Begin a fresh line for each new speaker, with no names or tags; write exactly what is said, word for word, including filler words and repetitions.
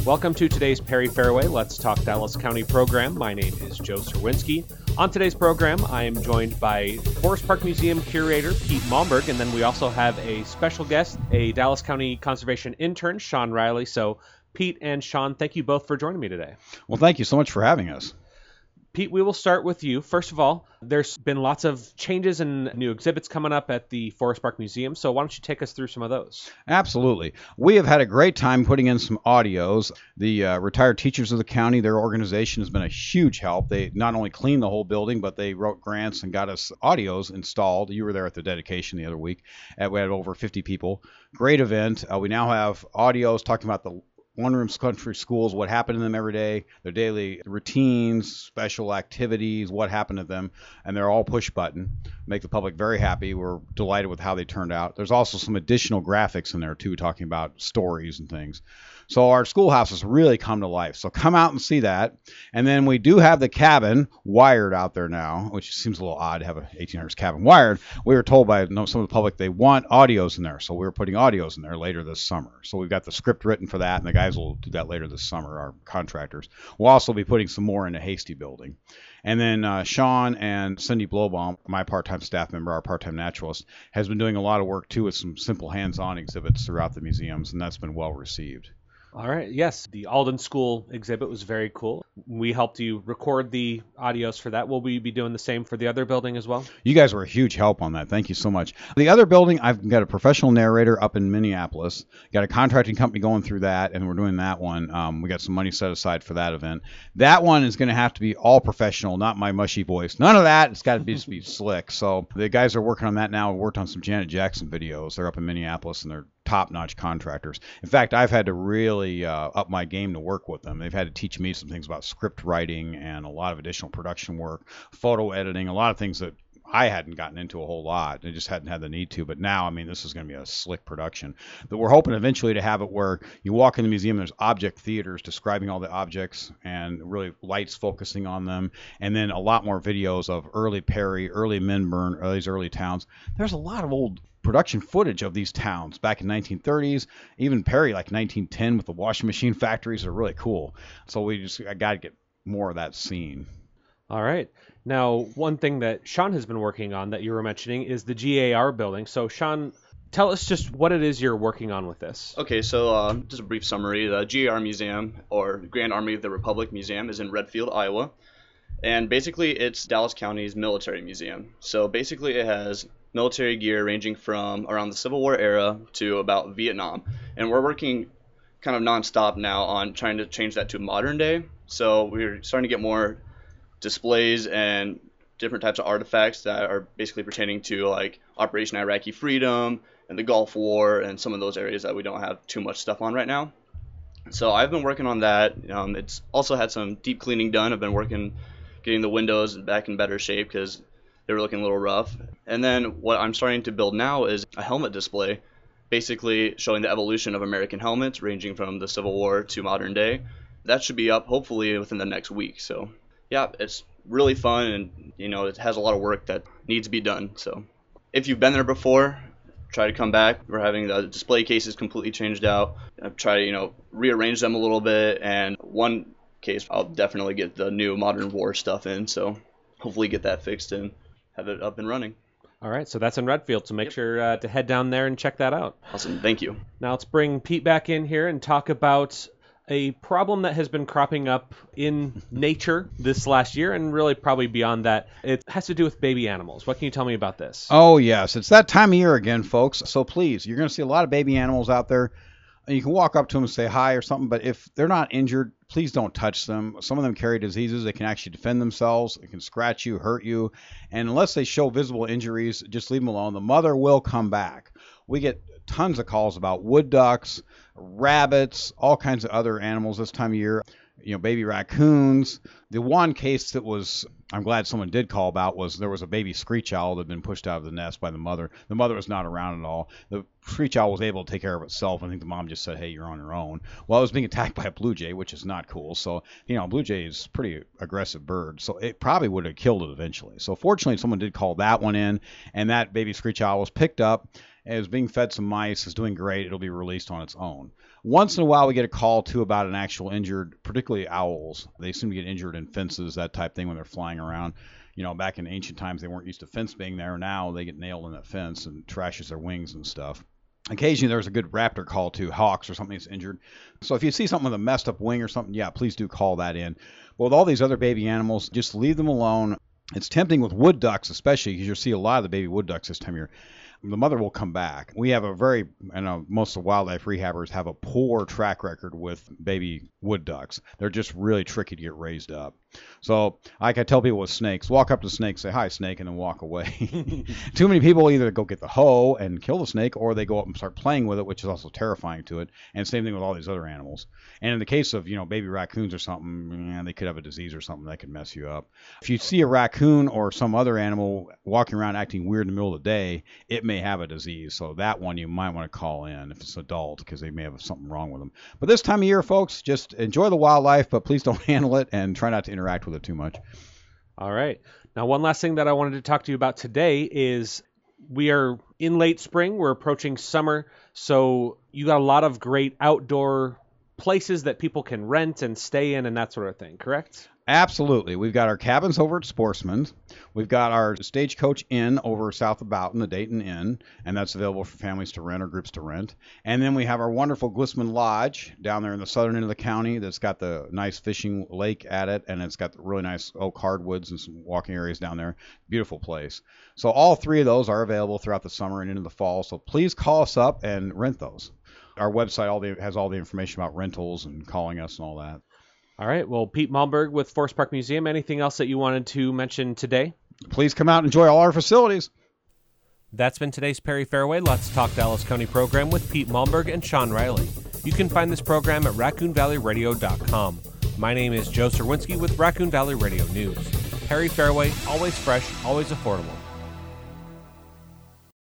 Welcome to today's Perry Fairway Let's Talk Dallas County program. My name is Joe Serwinski. On today's program, I am joined by Forest Park Museum curator Pete Malmberg, and then we also have a special guest, a Dallas County Conservation intern, Sean Riley. So, Pete and Sean, thank you both for joining me today.
Well, thank you so much for having us.
Pete, we will start with you. First of all, there's been lots of changes and new exhibits coming up at the Forest Park Museum, so why don't you take us through some of those?
Absolutely. We have had a great time putting in some audios. The uh, retired teachers of the county, their organization has been a huge help. They not only cleaned the whole building, but they wrote grants and got us audios installed. You were there at the dedication the other week. Uh, we had over fifty people. Great event. Uh, we now have audios talking about the one-room country schools, what happened to them every day, their daily routines, special activities, what happened to them, and they're all push button. Make the public very happy. We're delighted with how they turned out. There's also some additional graphics in there too, talking about stories and things. So our schoolhouse has really come to life. So come out and see that. And then we do have the cabin wired out there now, which seems a little odd to have an eighteen hundreds cabin wired. We were told by some of the public they want audios in there. So we were putting audios in there later this summer. So we've got the script written for that, and the guys will do that later this summer, our contractors. We'll also be putting some more in the Hasty building. And then uh, Sean and Cindy Blowbaum, my part-time staff member, our part-time naturalist, has been doing a lot of work too with some simple hands-on exhibits throughout the museums, and that's been well received.
All right. Yes, the Alden School exhibit was very cool. We helped you record the audios for that. Will we be doing the same for the other building as well?
You guys were a huge help on that. Thank you so much. The other building, I've got a professional narrator up in Minneapolis. Got a contracting company going through that, and we're doing that one. Um, we got some money set aside for that event. That one is going to have to be all professional, not my mushy voice. None of that. It's got to be just be slick. So the guys are working on that now. We worked on some Janet Jackson videos. They're up in Minneapolis, and they're top-notch contractors. In fact, I've had to really uh, up my game to work with them. They've had to teach me some things about script writing and a lot of additional production work, photo editing, a lot of things that I hadn't gotten into a whole lot. I just hadn't had the need to. But now, I mean, this is going to be a slick production. But we're hoping eventually to have it where you walk in the museum, there's object theaters describing all the objects and really lights focusing on them. And then a lot more videos of early Perry, early Minburn, or these early towns. There's a lot of old production footage of these towns back in nineteen thirties, even Perry like nineteen ten with the washing machine factories are really cool. So we just I got to get more of that scene.
All right. Now, one thing that Sean has been working on that you were mentioning is the G A R building. So, Sean, tell us just what it is you're working on with this.
Okay, so uh, just a brief summary. The G A R Museum, or Grand Army of the Republic Museum, is in Redfield, Iowa. And basically, it's Dallas County's military museum. So basically, it has military gear ranging from around the Civil War era to about Vietnam. And we're working kind of nonstop now on trying to change that to modern day. So we're starting to get more displays and different types of artifacts that are basically pertaining to like Operation Iraqi Freedom and the Gulf War and some of those areas that we don't have too much stuff on right now. So I've been working on that. Um, it's also had some deep cleaning done. I've been working getting the windows back in better shape because they were looking a little rough. And then what I'm starting to build now is a helmet display, basically showing the evolution of American helmets ranging from the Civil War to modern day. That should be up hopefully within the next week. So yeah, it's really fun, and you know, it has a lot of work that needs to be done. So if you've been there before, try to come back. We're having the display cases completely changed out. I've tried to, you know, rearrange them a little bit, and one case I'll definitely get the new modern war stuff in, so hopefully get that fixed and have it up and running.
All right, so that's in Redfield, so make
Yep.
sure uh, to head down there and check that out.
Awesome, thank you.
Now let's bring Pete back in here and talk about a problem that has been cropping up in nature this last year and really probably beyond that. It has to do with baby animals. What can you tell me about this?
Oh, yes. It's that time of year again, folks. So please, you're going to see a lot of baby animals out there. You can walk up to them and say hi or something, but if they're not injured, please don't touch them. Some of them carry diseases. They can actually defend themselves. They can scratch you, hurt you. And unless they show visible injuries, just leave them alone. The mother will come back. We get tons of calls about wood ducks, rabbits, all kinds of other animals this time of year. You know, baby raccoons. The one case that was, I'm glad someone did call about, was there was a baby screech owl that had been pushed out of the nest by the mother. The mother was not around at all. The screech owl was able to take care of itself. I think the mom just said, hey, you're on your own. Well, it was being attacked by a blue jay, which is not cool. So, you know, a blue jay is a pretty aggressive bird. So it probably would have killed it eventually. So fortunately, someone did call that one in, and that baby screech owl was picked up. Is being fed some mice, is doing great. It'll be released on its own. Once in a while, we get a call, too, about an actual injured, particularly owls. They seem to get injured in fences, that type thing, when they're flying around. You know, back in ancient times, they weren't used to fence being there. Now they get nailed in that fence and trashes their wings and stuff. Occasionally, there's a good raptor call, too, hawks or something that's injured. So if you see something with a messed up wing or something, yeah, please do call that in. But with all these other baby animals, just leave them alone. It's tempting with wood ducks, especially, because you'll see a lot of the baby wood ducks this time of year. The mother will come back. We have a very, I know most of the wildlife rehabbers have a poor track record with baby wood ducks. They're just really tricky to get raised up. So, like I tell people with snakes, walk up to the snake, say, hi, snake, and then walk away. Too many people either go get the hoe and kill the snake, or they go up and start playing with it, which is also terrifying to it. And same thing with all these other animals. And in the case of, you know, baby raccoons or something, yeah, they could have a disease or something that could mess you up. If you see a raccoon or some other animal walking around acting weird in the middle of the day, it may have a disease. So that one you might want to call in if it's adult, because they may have something wrong with them. But this time of year, folks, just enjoy the wildlife, but please don't handle it and try not to interact with it too much.
All right. Now, one last thing that I wanted to talk to you about today is we are in late spring. We're approaching summer. So you got a lot of great outdoor places that people can rent and stay in and that sort of thing, correct?
Absolutely. We've got our cabins over at Sportsman's. We've got our Stagecoach Inn over south of Boughton, the Dayton Inn, and that's available for families to rent or groups to rent. And then we have our wonderful Glisman Lodge down there in the southern end of the county that's got the nice fishing lake at it, and it's got the really nice oak hardwoods and some walking areas down there. Beautiful place. So all three of those are available throughout the summer and into the fall, so please call us up and rent those. Our website all the, has all the information about rentals and calling us and all that.
All right. Well, Pete Malmberg with Forest Park Museum. Anything else that you wanted to mention today?
Please come out and enjoy all our facilities.
That's been today's Perry Fairway Let's Talk Dallas County program with Pete Malmberg and Sean Riley. You can find this program at raccoon valley radio dot com. My name is Joe Serwinski with Raccoon Valley Radio News. Perry Fairway, always fresh, always affordable.